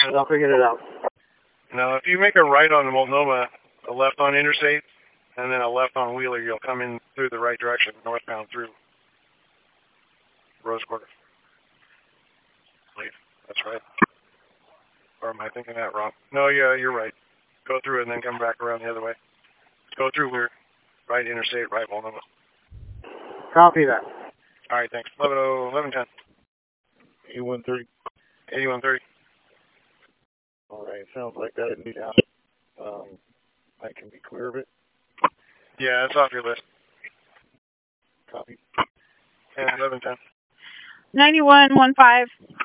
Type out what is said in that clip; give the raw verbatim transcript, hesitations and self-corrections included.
I'll figure it out. Now, if you make a right on Multnomah, a left on Interstate, and then a left on Wheeler, you'll come in through the right direction, northbound through Rose Quarter. I believe that's right. Or am I thinking that wrong? No, yeah, you're right. Go through it and then come back around the other way. Go through Wheeler, right Interstate, right Multnomah. Copy that. All right, thanks. eleven ten. eighty-one thirty. eighty-one thirty. All right, sounds like that would be down. Um, I can be clear of it. Yeah, it's off your list. Copy. And eleven ten. ninety-one one five.